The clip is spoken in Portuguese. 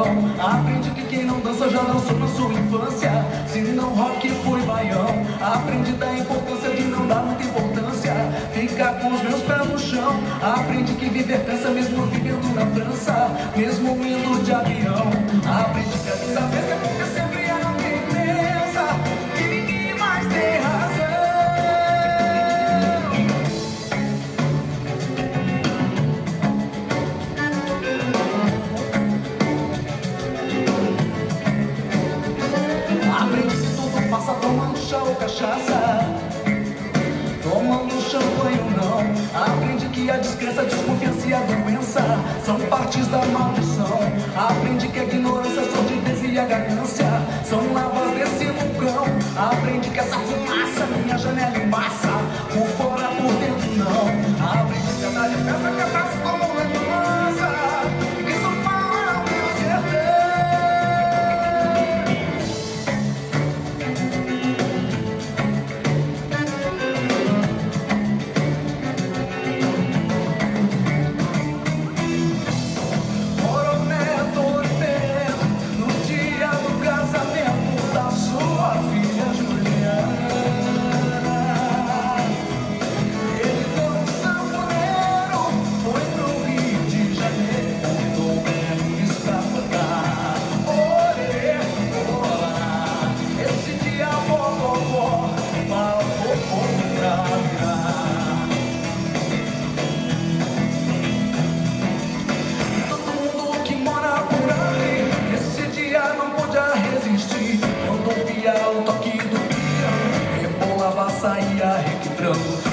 baião. Aprende que quem não dança já dançou na sua infância. Se não rock foi baião. Aprende da importância de não dar muita importância. Ficar com os meus pés no chão. Aprende que viver cansa mesmo vivendo na França, mesmo indo de avião. Aprende que saber que a boca sempre é a minha imensa, que ninguém mais tem razão. Aprende que tudo passa tomando chá ou cachaça, tomando champanhe ou não. Aprende que a descrença, a desconfiança e a doença são partes da maldição. Aprende que a ignorância, a sordidez e a ganância são lavas desse vulcão. Aprende que essa fumaça, minha janela em massa, por fora, por dentro não. Aprende que a idade pensa que abraça como lembrança, e que São Paulo é o meu sertão. O toque do piano, rebolava, saía requebrando.